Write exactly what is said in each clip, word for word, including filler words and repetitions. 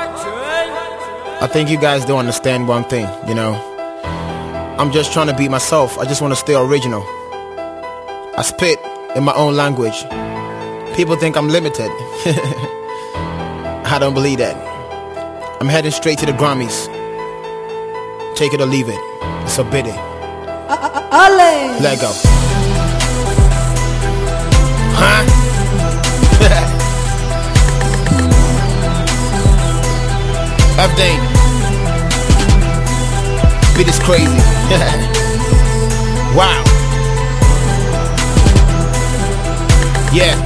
I think you guys don't understand one thing, you know. I'm just trying to be myself. I just want to stay original. I spit in my own language. People think I'm limited. I don't believe that. I'm heading straight to the Grammys. Take it or leave it. It's a bidding. Let go. Huh? F-Dane. Beat is crazy. Wow. Yeah.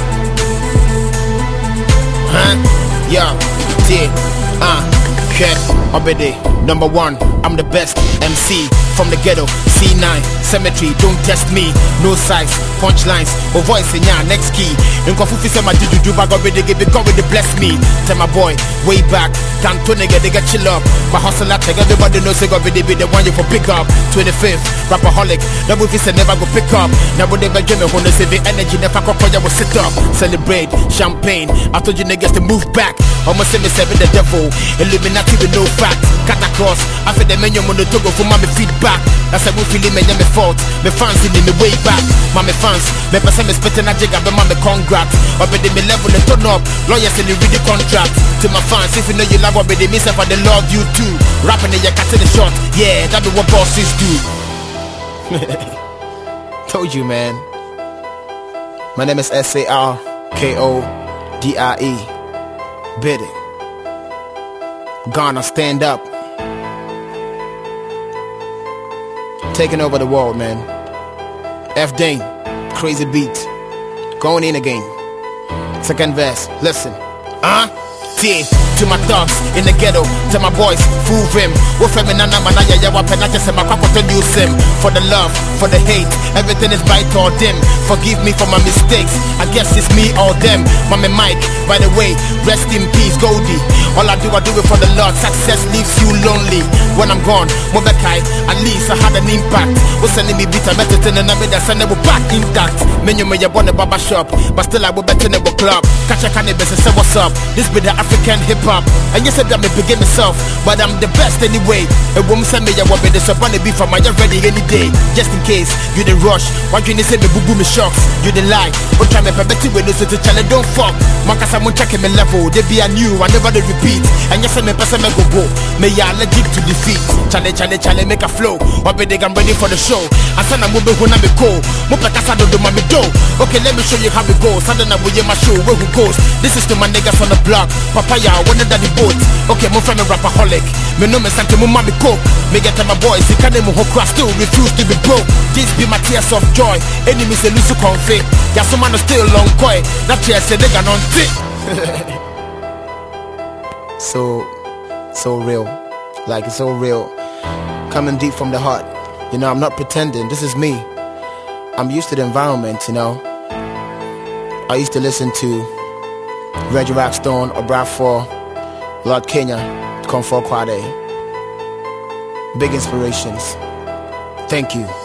Huh? Yeah. Did. Uh. Cat. Obede. Number one. I'm the best M C from the ghetto. C nine. Cemetery. Don't test me. No size. Punchlines. Or voice in ya. Next key. In Kofufi say my dudu do bag already give it. God with the bless me. Tell my boy. Way back. Can't nigga, they get chill up. My hustle at everybody knows they got really be the one you for pick up. twenty-fifth, rapaholic. Never if say never go pick up. Never they be me when they say the energy never go for you will sit up. Celebrate, champagne. I told you niggas to move back. Almost say me seven the devil. Illuminati with no fact. Cut across. After the menu on the togo for my feedback. That's a movie me me fault. Me fans in the way back. Mommy fans. Me person me spitting a jig up my congrats. Already me level and turn up. Lawyers in the read the contract. To my fans, if you know you love what they miss if they love you too. Rapping in your cat in the shot. Yeah, that be what bosses do. Told you, man. My name is S A R K O D I E. Bidding. Ghana, stand up. Taking over the world, man. F-Dane. Crazy beat. Going in again. Second verse. Listen. Huh? To my thugs in the ghetto, to my boys, prove him. For the love, for the hate, everything is bright or dim. Forgive me for my mistakes, I guess it's me or them. Mommy Mike, by the way, rest in peace, Goldie. All I do, I do it for the Lord. Success leaves you lonely. When I'm gone, Mobekai, at least I had an impact. Was sending me beat, I met it in the night, I send it back intact. Menu me, you born a barber shop, but still I will bet in a club. Catch a cannabis and say what's up. This be the African hip hop. And you said that me begin myself, but I'm the best anyway. A woman send me, I want me this up on the beef from my ready any day. Just in case you didn't rush, why you didn't say me boo boo me shocks? You didn't lie, but try me better with this to challenge, don't fuck. Marcus, I'm checking my level, they be a new, I never they repeat. And you said me person me go go, me ya allergic to defeat. Challenge, challenge, challenge, make a flow. What be they I'm ready for the show. I said I'm moving when I'm a go. Mupa casa do do mami do. Okay, let me show you how it goes. I don't know where my show, where who goes. This is to my niggas on the block. Papaya, one of the boat. Okay, my friend a rapaholic. Me know me sent to my mommy coke. Me get to my boys, he can't even hook still refuse to be broke. This be my tears of joy. Enemies a lose conflict. Yeah, some man still long coy. That tears a nigga non fit. So, so real. Like it's so real. Coming deep from the heart. You know, I'm not pretending. This is me. I'm used to the environment, you know. I used to listen to Reggie Rockstone or Bradford, Lord Kenya, Comfort Quade. Big inspirations. Thank you.